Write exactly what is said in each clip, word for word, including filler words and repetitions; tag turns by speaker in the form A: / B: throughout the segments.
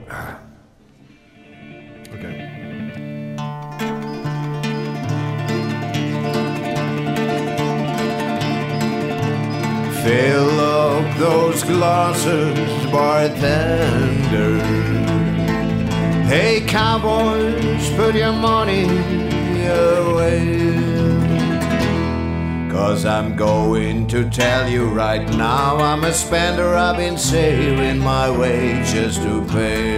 A: Okay.
B: Fill up those glasses, bartender. Hey cowboys, put your money away. Cause I'm going to tell you right now, I'm a spender, I've been saving my wages to pay.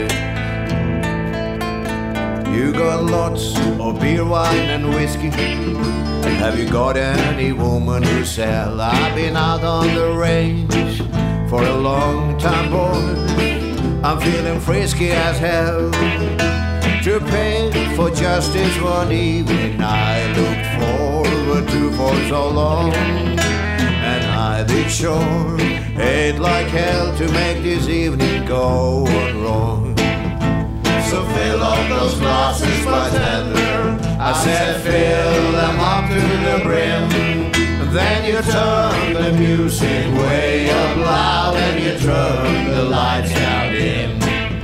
B: You got lots of beer, wine and whiskey. Have you got any woman to sell? I've been out on the range for a long time, boy. I'm feeling frisky as hell. To pay for justice one evening I looked forward to for so long, and I did sure hate like hell to make this evening go on wrong. So fill up those glasses, bartender. I said fill them up to the brim. Then you turn the music way up loud and you turn the lights down dim.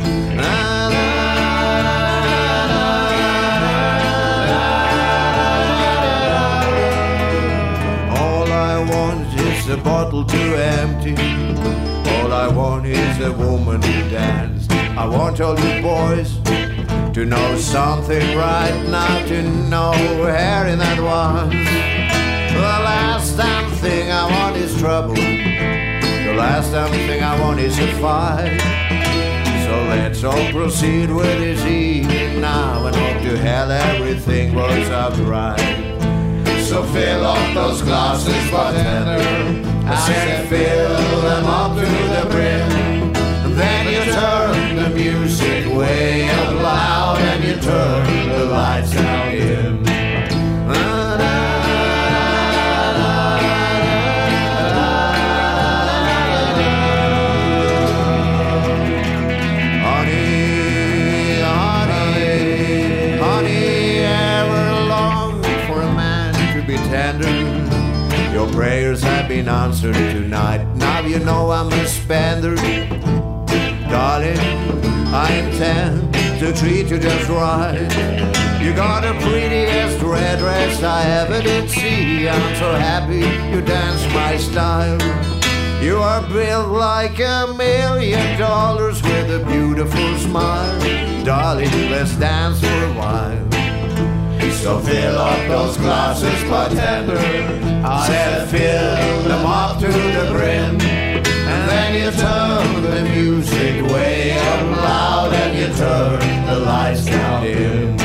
B: All I want is a bottle to empty. All I want is a woman to dance. I want all you boys to know something right now, to know hair in advance. The last damn thing I want is trouble. The last damn thing I want is a fight. So let's all proceed with this evening now and hope to hell everything works out right. So fill up those glasses, bartender. I said fill them up to the brim. Then you turn the music way up loud and you turn the lights down dim. Honey, honey, honey, ever longed for a man to be tender? Your prayers have been answered tonight. Now you know I'm a spender. Darling, I intend to treat you just right. You got the prettiest red dress I ever did see. I'm so happy you dance my style. You are built like a million dollars with a beautiful smile. Darling, let's dance for a while. So fill up those glasses, bartender. I said fill them up to the brim. And then you turn the music way up loud and you turn the lights down dim.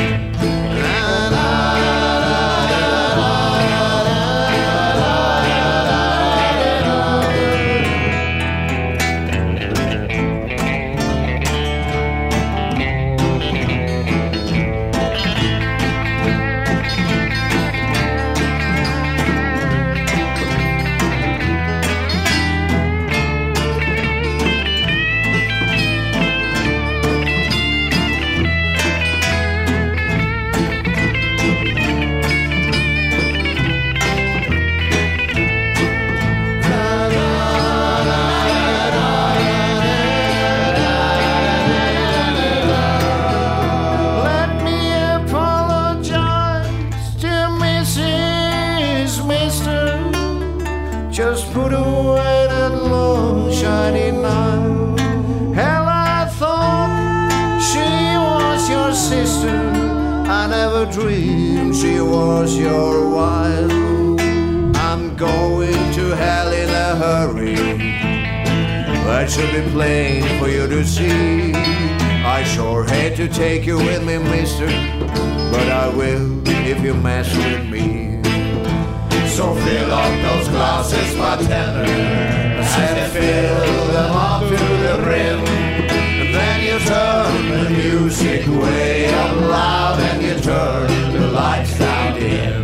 B: Just put away that long shining knife. Hell, I thought she was your sister. I never dreamed she was your wife. I'm going to hell in a hurry. That should be plain for you to see. I sure hate to take you with me, mister, but I will if you mess with me. So fill up those glasses, bartender. I said fill them up to the brim. And then you turn the music way up loud and you turn the lights down dim.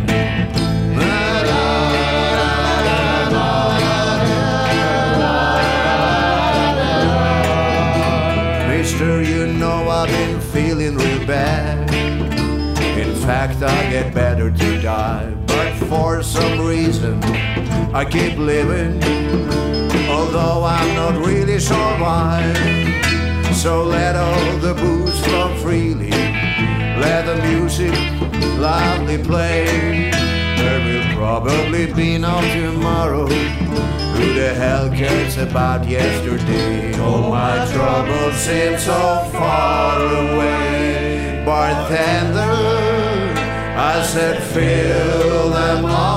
B: Mister, you know I've been feeling real bad. In fact, I get better to die. But for some reason, I keep living, although I'm not really sure why. So let all the booze flow freely. Let the music loudly play. There will probably be no tomorrow. Who the hell cares about yesterday? All my troubles seem so far away. Bartender, I said fill them all.